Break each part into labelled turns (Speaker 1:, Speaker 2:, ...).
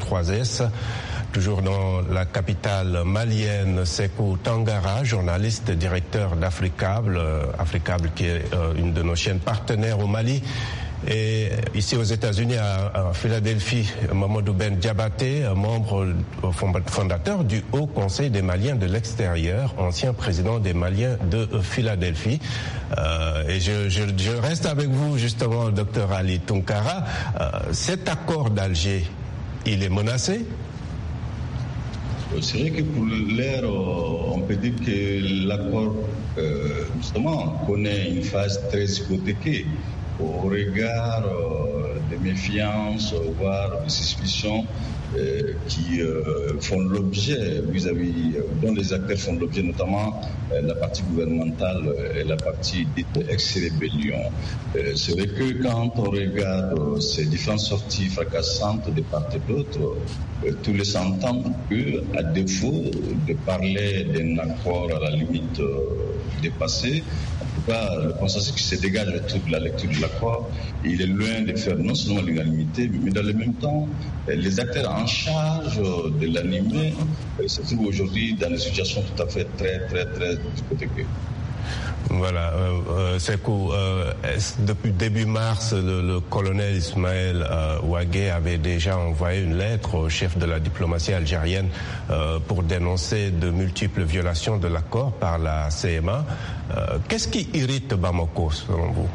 Speaker 1: 3S. Toujours dans la capitale malienne, Sékou Tangara, journaliste, directeur d'Africable, Africable qui est une de nos chaînes partenaires au Mali. Et ici aux États-Unis, à Philadelphie, Mamadou Ben Diabaté, membre fondateur du Haut Conseil des Maliens de l'extérieur, ancien président des Maliens de Philadelphie. Et je reste avec vous justement, docteur Ali Tounkara. Cet accord d'Alger, il est menacé?
Speaker 2: C'est vrai que pour l'heure, on peut dire que l'accord, justement, connaît une phase très hypothéquée au regard des méfiances, voire des suspicions qui font l'objet dont les acteurs font l'objet, notamment la partie gouvernementale et la partie dite ex-rébellion. C'est vrai que quand on regarde ces différentes sorties fracassantes de part et d'autre, tous les entendent qu'à défaut de parler d'un accord à la limite dépassé, en tout cas, le consensus qui se dégage autour de la lecture de l'accord, il est loin de faire non seulement l'unanimité, mais dans le même temps, les acteurs en charge de l'animer se trouvent aujourd'hui dans une situation tout à fait très hypothéquée.
Speaker 1: Voilà, Sékou, depuis début mars, le colonel Ismaël Ouagué avait déjà envoyé une lettre au chef de la diplomatie algérienne pour dénoncer de multiples violations de l'accord par la CMA. Qu'est-ce qui irrite Bamako, selon vous?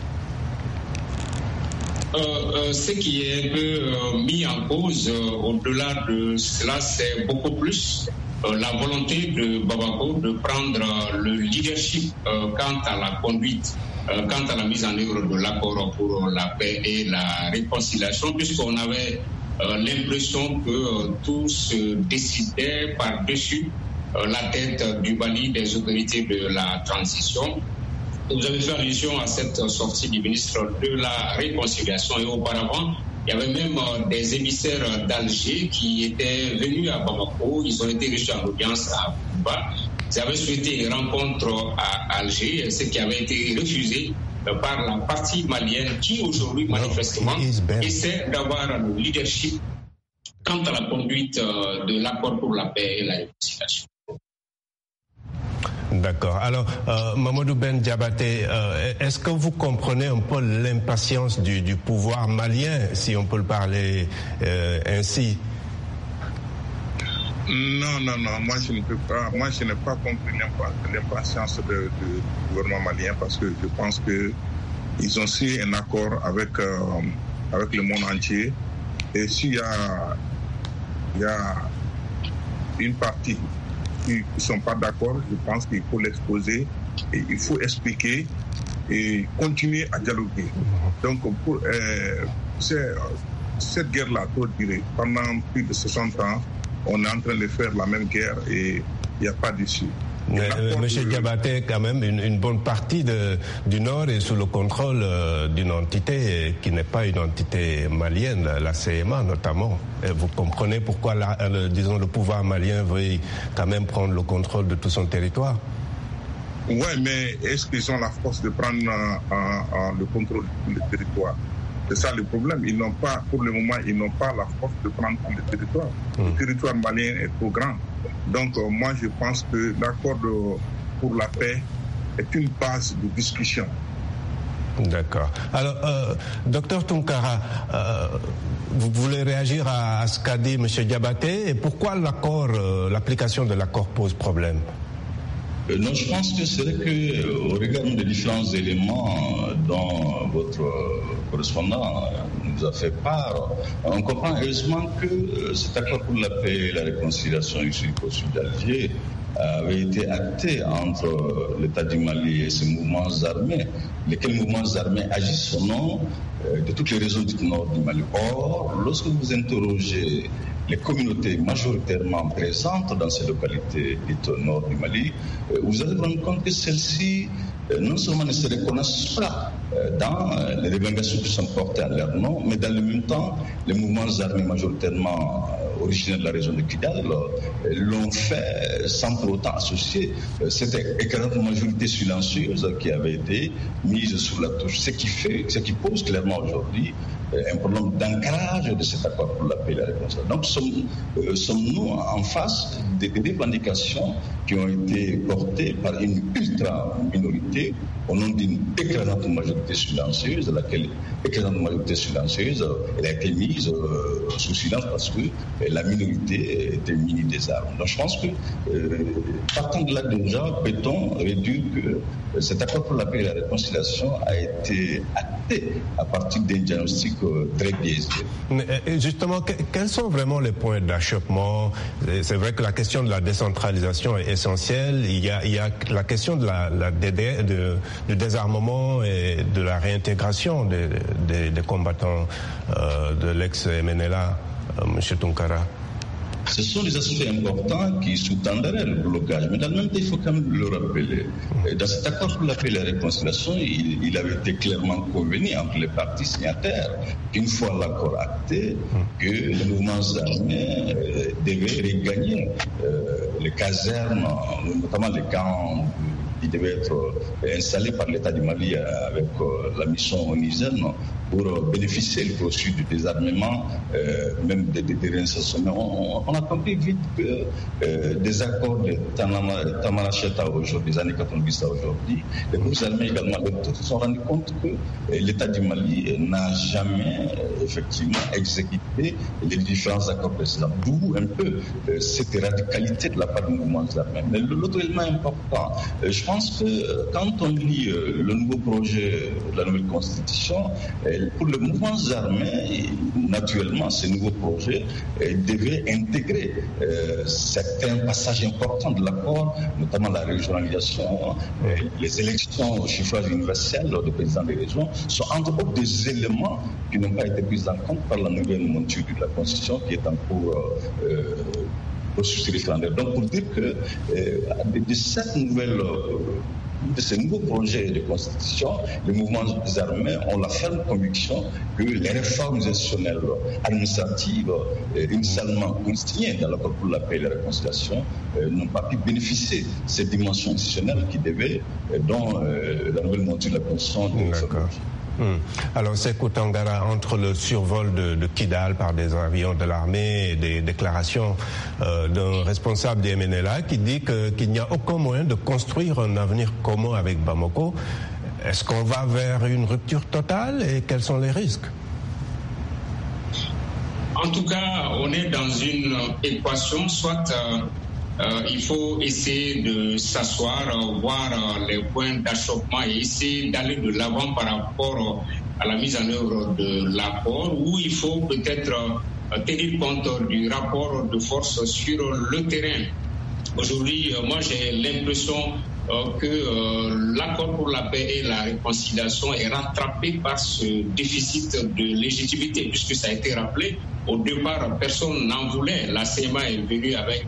Speaker 3: Ce qui est un peu mis en cause, au-delà de cela, c'est beaucoup plus la volonté de Bamako de prendre le leadership quant à la conduite, quant à la mise en œuvre de l'accord pour la paix et la réconciliation, puisqu'on avait l'impression que tout se décidait par-dessus la tête du Mali des autorités de la transition. Vous avez fait allusion à cette sortie du ministre de la Réconciliation et auparavant, il y avait même des émissaires d'Alger qui étaient venus à Bamako. Ils ont été reçus en audience à Cuba. Ils avaient souhaité une rencontre à Alger, ce qui avait été refusé par la partie malienne qui aujourd'hui manifestement essaie d'avoir le leadership quant à la conduite de l'accord pour la paix et la réconciliation.
Speaker 1: D'accord. Alors, Mamadou Ben Diabaté, est-ce que vous comprenez un peu l'impatience du pouvoir malien, si on peut le parler ainsi?
Speaker 4: Non, moi je ne peux pas. Moi je n'ai pas compris l'impatience du gouvernement malien parce que je pense que ils ont signé un accord avec le monde entier. Et s'il y a une partie qui ne sont pas d'accord, je pense qu'il faut l'exposer et il faut expliquer et continuer à dialoguer. Donc, pour cette guerre-là, trop durée, pendant plus de 60 ans, on est en train de faire la même guerre et il n'y a pas d'issue.
Speaker 1: Monsieur Diabaté, quand même, une bonne partie du Nord est sous le contrôle d'une entité qui n'est pas une entité malienne, la CMA notamment. Et vous comprenez pourquoi, le pouvoir malien veut quand même prendre le contrôle de tout son territoire?
Speaker 4: Oui, mais est-ce qu'ils ont la force de prendre le contrôle de tout le territoire? C'est ça le problème. Pour le moment, ils n'ont pas la force de prendre tout le territoire. Le territoire malien est trop grand. Donc, moi, je pense que l'accord pour la paix est une base de discussion.
Speaker 1: D'accord. Alors, docteur Tounkara, vous voulez réagir à ce qu'a dit M. Diabaté et pourquoi l'application de l'accord pose problème?
Speaker 2: Non, je pense que c'est vrai qu'au regard des différents éléments dont votre correspondant nous a fait part, on comprend heureusement que cet accord pour la paix et la réconciliation issu du sud d'Alger avait été acté entre l'État du Mali et ses mouvements armés, lesquels mouvements armés agissent au nom de toutes les réseaux du nord du Mali. Or, lorsque vous interrogez les communautés majoritairement présentes dans ces localités dites au nord du Mali, vous allez vous rendre compte que celles-ci non seulement ne se reconnaissent pas dans les revendications qui sont portées à leur nom, mais dans le même temps, les mouvements armés majoritairement originaires de la région de Kidal l'ont fait sans pour autant associer cette écrasante majorité silencieuse qui avait été mise sous la touche. Ce qui pose clairement véritablement aujourd'hui un problème d'ancrage de cet accord pour la paix et la réconciliation. Donc sommes-nous en face des revendications qui ont été portées par une ultra-minorité au nom d'une écrasante majorité silencieuse, laquelle écrasante majorité silencieuse, elle a été mise sous silence parce que la minorité était munie des armes. Donc je pense que partant de là déjà, peut-on réduire que cet accord pour la paix et la réconciliation a été acté à partir d'un diagnostic très biaisé.
Speaker 1: Justement, quels sont vraiment les points d'achoppement? C'est vrai que la question de la décentralisation est essentielle. Il y a la question de du désarmement et de la réintégration des combattants de l'ex-MNLA, M. Tounkara.
Speaker 2: Ce sont des aspects importants qui sous-tendraient le blocage. Mais dans le même temps, il faut quand même le rappeler. Dans cet accord pour la paix et la réconciliation, il avait été clairement convenu entre les parties signataires qu'une fois l'accord acté, que les mouvements armés devaient regagner les casernes, notamment les camps qui devaient être installés par l'État du Mali avec la mission onusienne pour bénéficier du processus du désarmement, même des réinsertions. On a compris vite que des accords de Tamaracheta aujourd'hui, des années 90 à aujourd'hui, les groupes armés également se sont rendus compte que l'État du Mali n'a jamais effectivement exécuté les différents accords précédents. D'où un peu cette radicalité de la part des mouvements armés. Mais l'autre élément important, je pense que quand on lit le nouveau projet de la nouvelle constitution, pour les mouvements armés, naturellement, ce nouveau projet devait intégrer certains passages importants de l'accord, notamment la régionalisation, les élections au suffrage universel des présidents des régions, sont entre autres des éléments qui n'ont pas été pris en compte par la nouvelle monture de la Constitution qui est en cours processus référendaire. Donc pour dire que de ces nouveaux projets de constitution, les mouvements armés ont la ferme conviction que les réformes institutionnelles administratives initialement consignées dans l'accord pour la paix et la réconciliation n'ont pas pu bénéficier de ces dimensions institutionnelles qui devaient, dont la nouvelle monture de la Constitution.
Speaker 1: Alors, Sékou Tangara, entre le survol de Kidal par des avions de l'armée et des déclarations d'un responsable des MNLA qui dit qu'il n'y a aucun moyen de construire un avenir commun avec Bamako, est-ce qu'on va vers une rupture totale et quels sont les risques?
Speaker 3: En tout cas, on est dans une équation, soit il faut essayer de s'asseoir, voir les points d'achoppement et essayer d'aller de l'avant par rapport à la mise en œuvre de l'accord, ou il faut peut-être tenir compte du rapport de force sur le terrain. Aujourd'hui, moi j'ai l'impression que l'accord pour la paix et la réconciliation est rattrapé par ce déficit de légitimité, puisque ça a été rappelé. Au départ, personne n'en voulait. La CMA est venue avec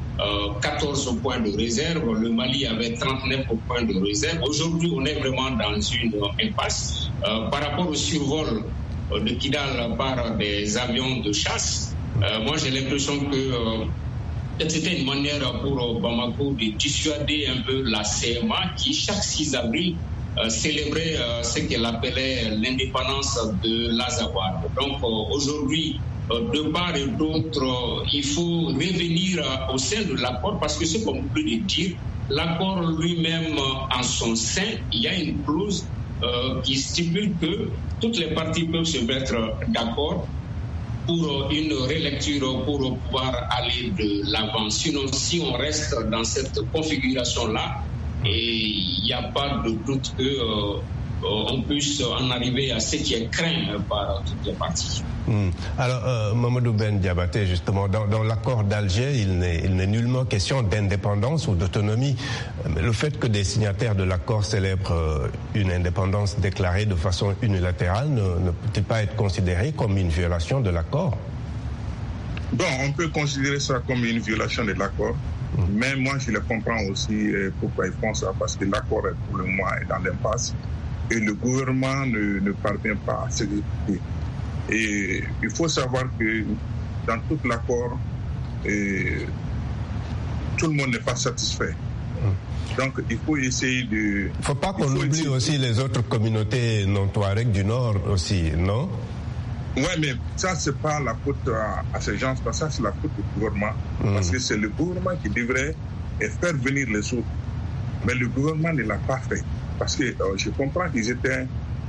Speaker 3: 14 points de réserve, le Mali avait 39 points de réserve. Aujourd'hui, on est vraiment dans une impasse. Par rapport au survol de Kidal par des avions de chasse, moi j'ai l'impression que c'était une manière pour Bamako de dissuader un peu la CMA qui, chaque 6 avril, célébrait ce qu'elle appelait l'indépendance de l'Azawad. Donc aujourd'hui, de part et d'autre, il faut revenir au sein de l'accord parce que ce qu'on peut dire, l'accord lui-même en son sein, il y a une clause qui stipule que toutes les parties peuvent se mettre d'accord pour une relecture pour pouvoir aller de l'avant. Sinon, si on reste dans cette configuration-là, il n'y a pas de doute qu'on puisse en arriver à ce qui est craint par toutes les parties.
Speaker 1: Alors, Mamadou Ben Diabaté, justement, dans l'accord d'Alger, il n'est nullement question d'indépendance ou d'autonomie. Le fait que des signataires de l'accord célèbrent une indépendance déclarée de façon unilatérale ne peut-il pas être considéré comme une violation de l'accord?
Speaker 4: Bon, on peut considérer ça comme une violation de l'accord, mais moi je le comprends aussi pourquoi ils font ça, parce que l'accord pour le moment est dans l'impasse et le gouvernement ne parvient pas à s'exécuter. Et il faut savoir que dans tout l'accord, tout le monde n'est pas satisfait. Donc il faut essayer de...
Speaker 1: Il ne faut pas qu'on oublie aussi les autres communautés non-touareg du Nord aussi, non?
Speaker 4: Oui, mais ça, c'est pas la faute à ces gens, ça, c'est la faute du gouvernement. Parce que c'est le gouvernement qui devrait faire venir les autres. Mais le gouvernement ne l'a pas fait. Parce que je comprends qu'ils étaient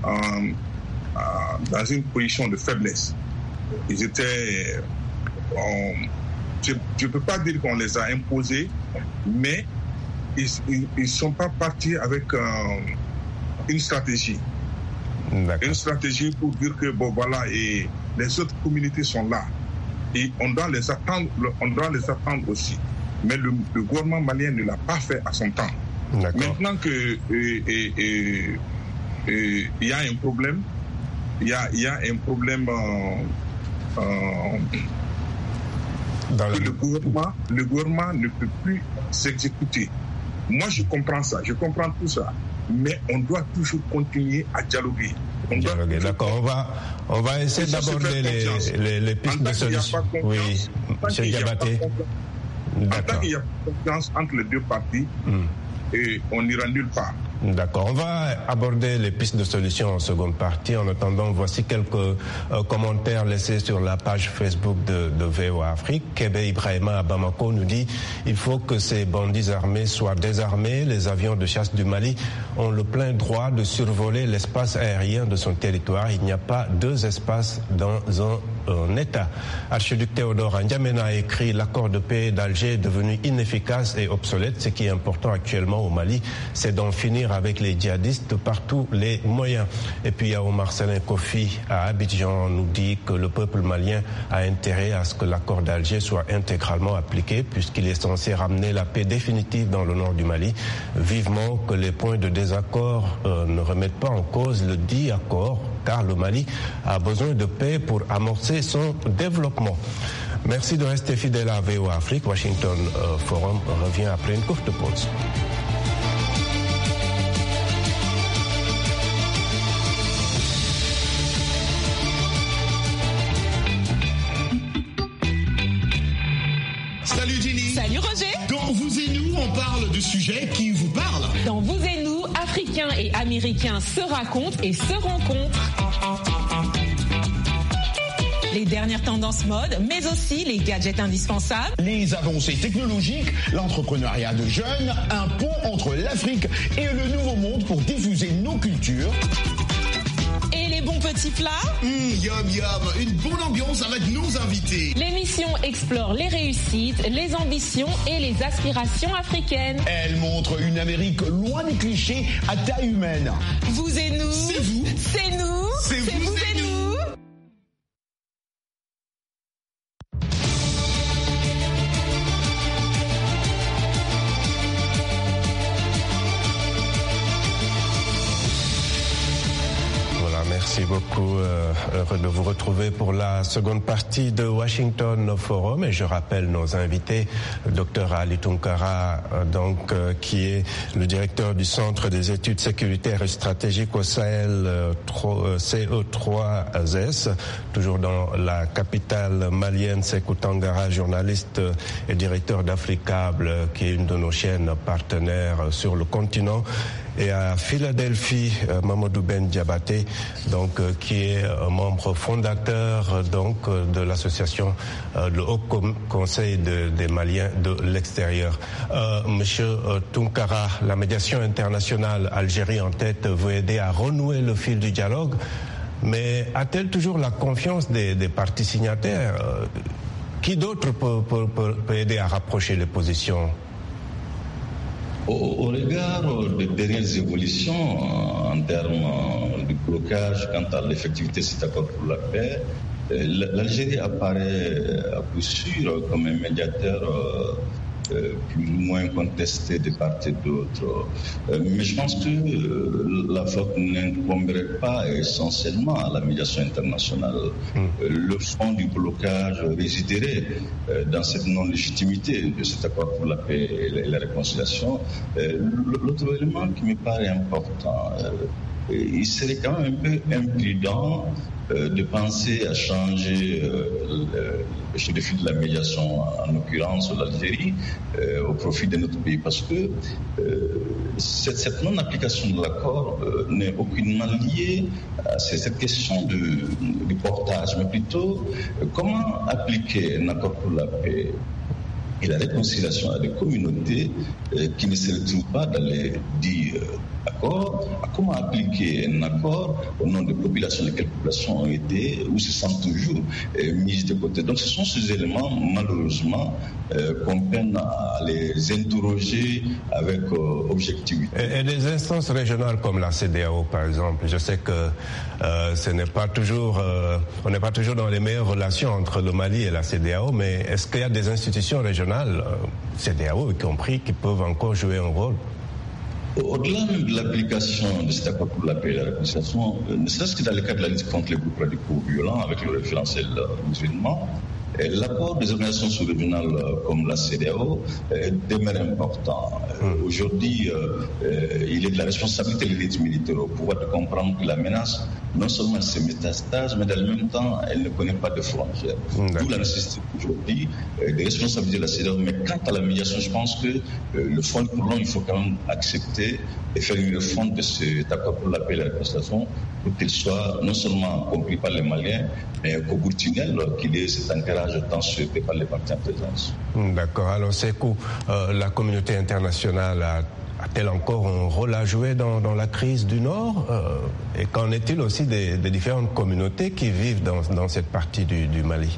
Speaker 4: dans une position de faiblesse. Ils étaient... je ne peux pas dire qu'on les a imposés, mais ils ne sont pas partis avec une stratégie.
Speaker 1: D'accord.
Speaker 4: Une stratégie pour dire que bon voilà, et les autres communautés sont là et on doit les attendre aussi. Mais le gouvernement malien ne l'a pas fait à son temps.
Speaker 1: D'accord.
Speaker 4: Maintenant que il y a un problème, il y a un problème que le gouvernement ne peut plus s'exécuter. Moi je comprends ça, je comprends tout ça. Mais on doit toujours continuer à dialoguer.
Speaker 1: D'accord, on va essayer d'aborder les pistes de solution. Oui, M. Diabaté.
Speaker 4: En tant qu'il y a confiance entre les deux parties, et on n'ira nulle part.
Speaker 1: D'accord, on va aborder les pistes de solution en seconde partie. En attendant, voici quelques commentaires laissés sur la page Facebook de VOA Afrique. Kébé Ibrahima à Bamako nous dit « Il faut que ces bandits armés soient désarmés. Les avions de chasse du Mali ont le plein droit de survoler l'espace aérien de son territoire. Il n'y a pas deux espaces dans un État. » Archiduc Théodore N'Djamena a écrit « L'accord de paix d'Alger est devenu inefficace et obsolète. Ce qui est important actuellement au Mali, c'est d'en finir avec les djihadistes par tous les moyens. » Et puis il y a Marcelin Kofi à Abidjan nous dit que le peuple malien a intérêt à ce que l'accord d'Alger soit intégralement appliqué puisqu'il est censé ramener la paix définitive dans le nord du Mali. Vivement que les points de désaccord ne remettent pas en cause le dit accord car le Mali a besoin de paix pour amorcer son développement. Merci de rester fidèle à VOA Afrique. Washington Forum revient après une courte pause.
Speaker 5: Salut Jenny.
Speaker 6: Salut Roger.
Speaker 5: Dans Vous et nous, on parle de sujets qui vous parlent.
Speaker 6: Dans Vous et nous, Africains et Américains se racontent et se rencontrent. Les dernières tendances mode, mais aussi les gadgets indispensables.
Speaker 5: Les avancées technologiques, l'entrepreneuriat de jeunes, un pont entre l'Afrique et le Nouveau Monde pour diffuser nos cultures.
Speaker 6: Et les bons petits plats.
Speaker 5: Yum yum, une bonne ambiance avec nos invités.
Speaker 6: L'émission explore les réussites, les ambitions et les aspirations africaines.
Speaker 5: Elle montre une Amérique loin des clichés à taille humaine.
Speaker 6: Vous et nous.
Speaker 5: C'est vous.
Speaker 6: C'est nous.
Speaker 5: C'est vous et nous.
Speaker 1: Merci beaucoup. Heureux de vous retrouver pour la seconde partie de Washington Forum. Et je rappelle nos invités, Dr Ali Tunkara, qui est le directeur du Centre des études sécuritaires et stratégiques au Sahel, CE3S, toujours dans la capitale malienne, Sékou Tangara, journaliste et directeur d'Africable, qui est une de nos chaînes partenaires sur le continent. Et à Philadelphie, Mamadou Ben Diabaté, qui est membre fondateur de l'association, le Haut Conseil des Maliens de l'extérieur. Monsieur Tunkara, la médiation internationale, Algérie en tête, veut aider à renouer le fil du dialogue, mais a-t-elle toujours la confiance des parties signataires? Qui d'autre peut aider à rapprocher les positions?
Speaker 2: Au regard des dernières évolutions en termes de blocage quant à l'effectivité de cet accord pour la paix, l'Algérie apparaît à coup sûr comme un médiateur plus ou moins contesté de part et d'autre. Mais je pense que la faute n'incomberait pas essentiellement à la médiation internationale. Le fond du blocage résiderait dans cette non-légitimité de cet accord pour la paix et la réconciliation. L'autre élément qui me paraît important, il serait quand même un peu imprudent de penser à changer le chef de file de la médiation, en l'occurrence l'Algérie, au profit de notre pays, parce que cette non-application de l'accord n'est aucunement liée à cette question du portage, mais plutôt comment appliquer un accord pour la paix et la réconciliation à des communautés qui ne se retrouvent pas dans les dits accords, comment appliquer un accord au nom des populations, lesquelles populations ont été ou se sentent toujours mises de côté. Donc ce sont ces éléments, malheureusement, qu'on peine à les interroger avec objectivité.
Speaker 1: Et des instances régionales comme la CEDEAO, par exemple, je sais que ce n'est pas toujours, on n'est pas toujours dans les meilleures relations entre le Mali et la CEDEAO, mais est-ce qu'il y a des institutions régionales, CEDEAO y compris, qui peuvent encore jouer un rôle?
Speaker 2: Au-delà même de l'application de cet accord pour la paix et la réconciliation, ne serait-ce que dans le cadre de la lutte contre les groupes radicaux violents avec le référentiel musulman, l'apport des organisations sous-régionales comme la CEDEAO demeure important. Aujourd'hui, il est de la responsabilité de l'élite militaire au pouvoir de comprendre que la menace, non seulement se métastase, mais dans le même temps, elle ne connaît pas de frontières. D'où la nécessité aujourd'hui des responsabilités de la CEDEAO. Mais quant à la médiation, je pense que le fond pour l'on, il faut quand même accepter et faire une refonte de cet accord pour la paix et la réconciliation pour qu'il soit non seulement compris par les Maliens, mais qu'au bout du tunnel, qu'il ait cet ancrage tant souhaité par les partis en présence.
Speaker 1: D'accord. Alors, Sékou, la communauté internationale a-t-elle encore un rôle à jouer dans la crise du Nord? Et qu'en est-il aussi des différentes communautés qui vivent dans cette partie du Mali?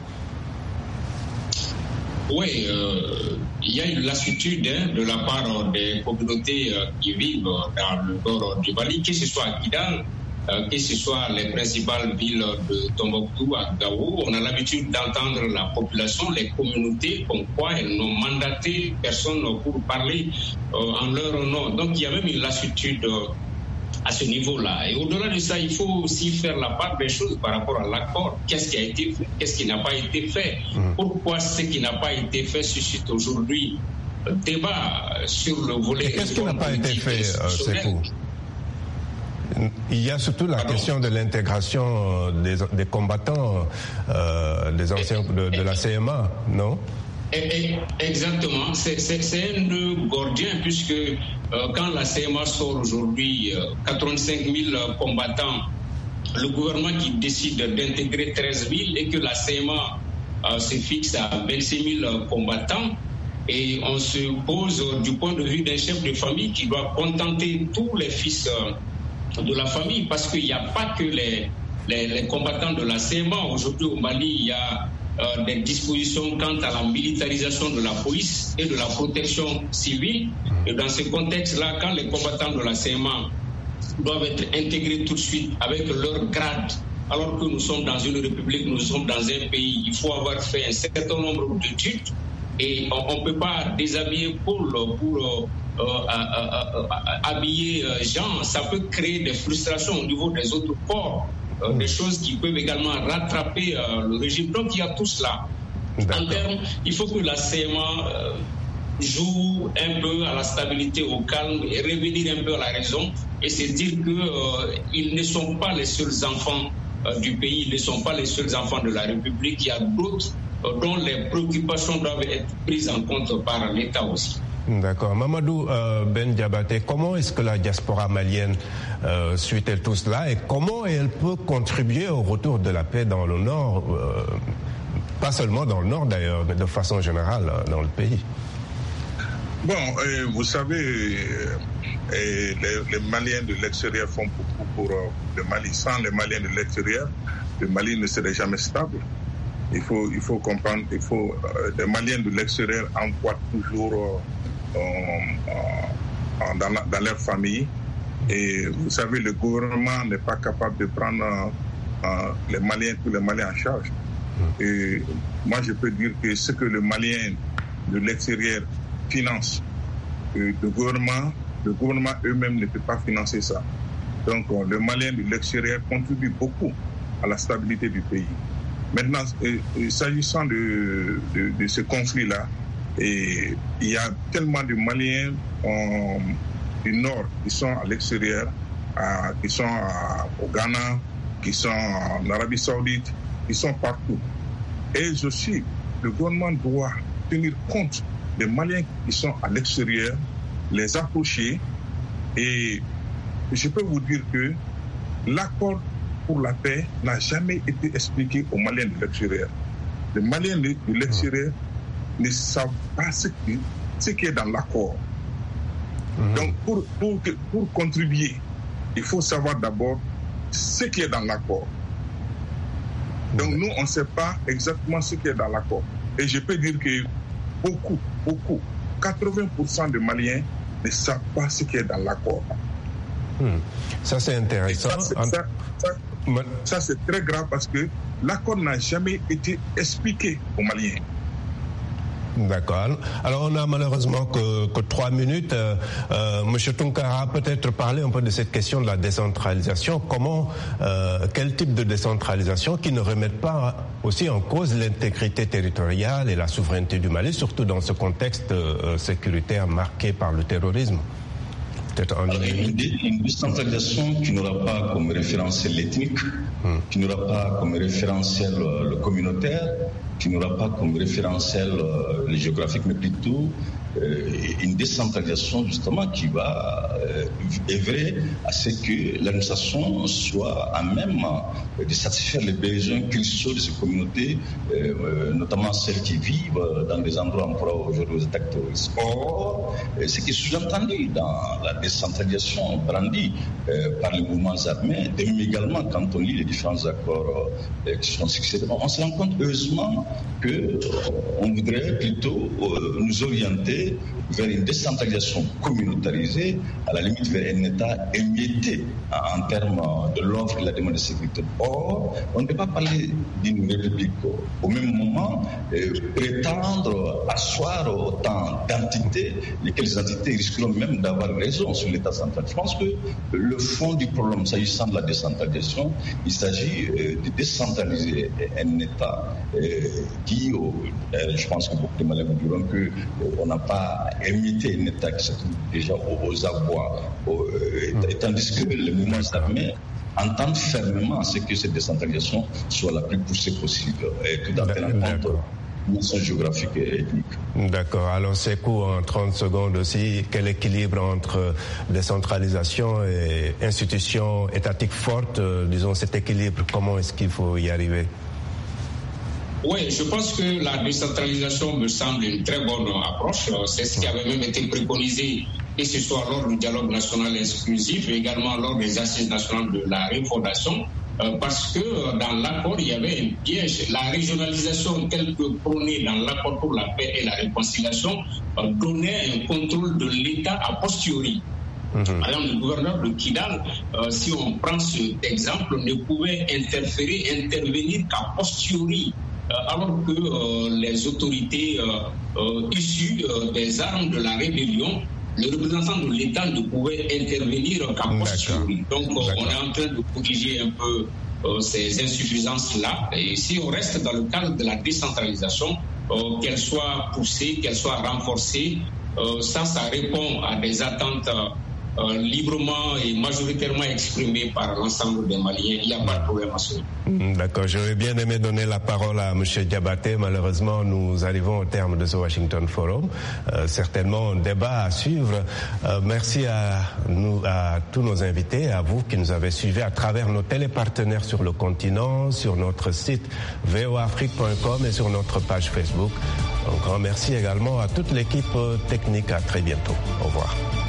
Speaker 3: Oui, il y a une lassitude de la part des communautés qui vivent dans le nord du Mali, que ce soit à Kidal, que ce soit les principales villes de Tombouctou, à Gao. On a l'habitude d'entendre la population, les communautés, comme quoi elles n'ont mandaté personne pour parler en leur nom. Donc il y a même une lassitude à ce niveau-là. Et au-delà de ça, il faut aussi faire la part des choses par rapport à l'accord. Qu'est-ce qui a été fait? Qu'est-ce qui n'a pas été fait? Pourquoi ce qui n'a pas été fait suscite aujourd'hui débat sur le volet...
Speaker 1: Et qu'est-ce qui n'a pas été fait, Sékou? Il y a surtout la question de l'intégration des combattants, des anciens de la CMA, non?
Speaker 3: Exactement. C'est un nœud gordien puisque quand la CMA sort aujourd'hui 85 000 combattants, le gouvernement qui décide d'intégrer 13 000 et que la CMA se fixe à 26 000 combattants, et on se pose du point de vue d'un chef de famille qui doit contenter tous les fils de la famille, parce qu'il n'y a pas que les combattants de la CMA. Aujourd'hui au Mali, il y a des dispositions quant à la militarisation de la police et de la protection civile. Et dans ce contexte-là, quand les combattants de la CMA doivent être intégrés tout de suite avec leur grade, alors que nous sommes dans une république, nous sommes dans un pays, il faut avoir fait un certain nombre d'études et on ne peut pas déshabiller Paul pour habiller Jean. Ça peut créer des frustrations au niveau des autres corps. Des choses qui peuvent également rattraper le régime. Donc il y a tout cela. En termes, il faut que la CMA joue un peu à la stabilité, au calme et revenir un peu à la raison et se dire qu'ils ne sont pas les seuls enfants du pays, ils ne sont pas les seuls enfants de la République. Il y a d'autres dont les préoccupations doivent être prises en compte par l'État aussi.
Speaker 1: D'accord. Mamadou Ben Diabaté, comment est-ce que la diaspora malienne suit-elle tout cela et comment elle peut contribuer au retour de la paix dans le Nord, pas seulement dans le Nord d'ailleurs, mais de façon générale dans le pays?
Speaker 4: Bon, vous savez, les Maliens de l'extérieur font beaucoup pour le Mali. Sans les Maliens de l'extérieur, le Mali ne serait jamais stable. Il faut comprendre, les Maliens de l'extérieur envoient toujours dans leur famille. Et vous savez, le gouvernement n'est pas capable de prendre tous les Maliens en charge. Et moi, je peux dire que ce que le Malien de l'extérieur finance, le gouvernement eux-mêmes ne peut pas financer ça. Donc, le Malien de l'extérieur contribue beaucoup à la stabilité du pays. Maintenant, s'agissant de ce conflit-là, il y a tellement de Maliens du Nord qui sont à l'extérieur au Ghana, qui sont en Arabie Saoudite, qui sont partout. Et aussi, le gouvernement doit tenir compte des Maliens qui sont à l'extérieur, les approcher. Et je peux vous dire que l'accord pour la paix n'a jamais été expliqué aux Maliens de l'extérieur. Les Maliens de l'extérieur ne savent pas ce qui est dans l'accord. Donc, pour contribuer, il faut savoir d'abord ce qui est dans l'accord. Donc, nous, on ne sait pas exactement ce qui est dans l'accord. Et je peux dire que beaucoup, 80% des Maliens ne savent pas ce qui est dans l'accord.
Speaker 1: Ça, c'est intéressant.
Speaker 4: Ça, c'est très grave parce que l'accord n'a jamais été expliqué aux Maliens.
Speaker 1: D'accord. Alors, on n'a malheureusement que 3 minutes. Monsieur Tounkara, peut-être parler un peu de cette question de la décentralisation. Quel type de décentralisation qui ne remette pas aussi en cause l'intégrité territoriale et la souveraineté du Mali, surtout dans ce contexte sécuritaire marqué par le terrorisme?
Speaker 2: Une décentralisation qui n'aura pas comme référentiel ethnique, qui n'aura pas comme référentiel le communautaire, qui n'aura pas comme référentiel le géographique, mais plutôt une décentralisation justement qui va œuvrer à ce que l'administration soit à même de satisfaire les besoins qu'ils sont de ces communautés, notamment celles qui vivent dans des endroits en proie aujourd'hui aux attaques terroristes. Or, ce qui est sous-entendu dans la décentralisation brandie par les mouvements armés, et même également quand on lit les différents accords qui sont succédés, on se rend compte heureusement qu'on voudrait plutôt nous orienter vers une décentralisation communautarisée, à la limite vers un État émietté en termes de l'offre et de la demande de sécurité. Or, on ne peut pas parler d'une république au même moment, prétendre asseoir autant d'entités, lesquelles entités risqueront même d'avoir raison sur l'État central. Je pense que le fond du problème, s'agissant de la décentralisation, il s'agit de décentraliser un État qui, je pense que beaucoup de Maliens vous diront qu'on n'a pas imité un État qui se trouve déjà aux abois, tandis que les mouvements armés entendent fermement à ce que cette décentralisation soit la plus poussée possible, et tout en tenant compte de dimension géographique et ethnique.
Speaker 1: D'accord. Alors, Sékou, en 30 secondes aussi, quel équilibre entre décentralisation et institutions étatiques fortes, disons cet équilibre, comment est-ce qu'il faut y arriver?
Speaker 3: Oui, je pense que la décentralisation me semble une très bonne approche. C'est ce qui avait même été préconisé, et ce soit lors du dialogue national exclusif, et également lors des assises nationales de la refondation, parce que dans l'accord, il y avait un piège. La régionalisation telle que prônée dans l'accord pour la paix et la réconciliation donnait un contrôle de l'État a posteriori. Par exemple, le gouverneur de Kidal, si on prend cet exemple, ne pouvait intervenir qu'à posteriori, alors que les autorités issues des armes de la rébellion, le représentant de l'État ne pouvait intervenir qu'à posteriori. Donc on est en train de corriger un peu ces insuffisances-là. Et si on reste dans le cadre de la décentralisation, qu'elle soit poussée, qu'elle soit renforcée, ça répond à des attentes librement et majoritairement exprimé par l'ensemble des Maliens. Il n'y a pas de problème à ce moment.
Speaker 1: D'accord. J'aurais bien aimé donner la parole à M. Diabaté. Malheureusement, nous arrivons au terme de ce Washington Forum. Certainement un débat à suivre. Merci à tous nos invités, à vous qui nous avez suivis à travers nos télépartenaires sur le continent, sur notre site voafrique.com et sur notre page Facebook. Un grand merci également à toute l'équipe technique. À très bientôt. Au revoir.